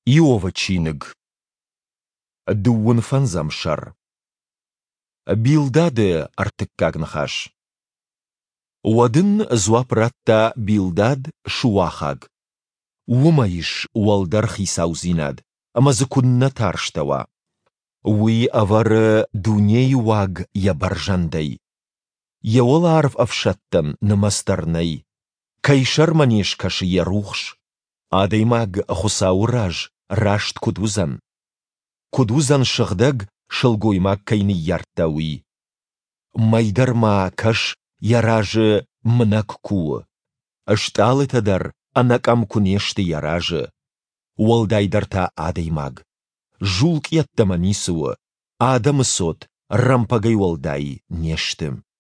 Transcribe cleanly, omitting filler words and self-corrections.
Иова чиныг. Дуун фанзамшар. Билдаде артыккагнахаш. Уадын зуапратта Билдад шуахаг. Умаиш уалдар хисаузинад, амазыкунна тарштава. Уи авар дуней ваг ябаржандай. Еоларв авшаттан намастарнай. Кайшар маниш каш ярухш. Адаймаг хусаураж рашт кудузан. Кудузан шахдаг шалгоймак кайны яртауи. Майдарма каш яраже мнакку. Ашталы тадар анакам кунешты яраже. Уалдайдарта адаймаг. Жулк яттаманисуа, адамысот рампагай уалдай нештым.